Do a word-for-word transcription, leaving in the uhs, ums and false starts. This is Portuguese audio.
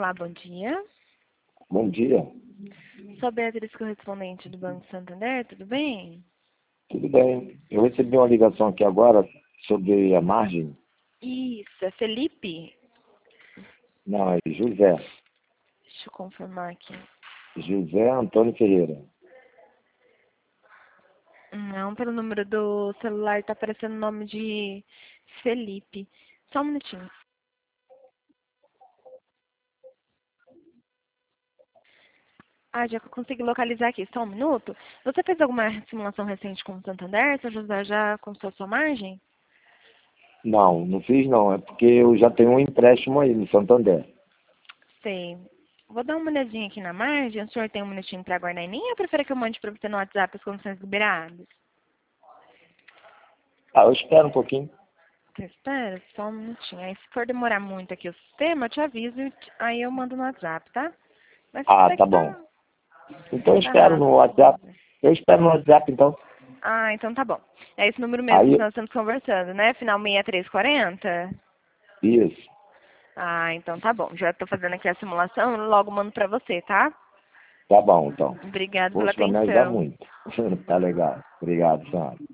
Olá, bom dia. Bom dia. Sou Beatriz, correspondente do Banco Santander, tudo bem? Tudo bem. Eu recebi uma ligação aqui agora sobre a margem. Isso, é Felipe? Não, é José. Deixa eu confirmar aqui. José Antônio Ferreira. Não, pelo número do celular tá aparecendo o nome de Felipe. Só um minutinho. Ah, já consegui localizar aqui. Só um minuto. Você fez alguma simulação recente com o Santander? Seu José já consultou sua margem? Não, não fiz não. É porque eu já tenho um empréstimo aí no Santander. Sei. Vou dar uma olhadinha aqui na margem. O senhor tem um minutinho para aguardar em linha ou prefere que eu mande para você no WhatsApp as condições liberadas? Ah, eu espero um pouquinho. Você espera? Só um minutinho. Aí se for demorar muito aqui o sistema, eu te aviso. e te- Aí eu mando no WhatsApp, tá? Mas Ah, até tá que bom. tá, Então eu tá espero no rápido. WhatsApp. Eu espero no WhatsApp, então. Ah, então tá bom. É esse número mesmo que Aí, nós estamos conversando, né? Final seis três quatro zero. isso. Ah, então tá bom. Já tô fazendo aqui a simulação, logo mando pra você, tá? Tá bom, então. Obrigada pela Poxa, vai me ajudar atenção. muito. Tá legal. Obrigado, senhora.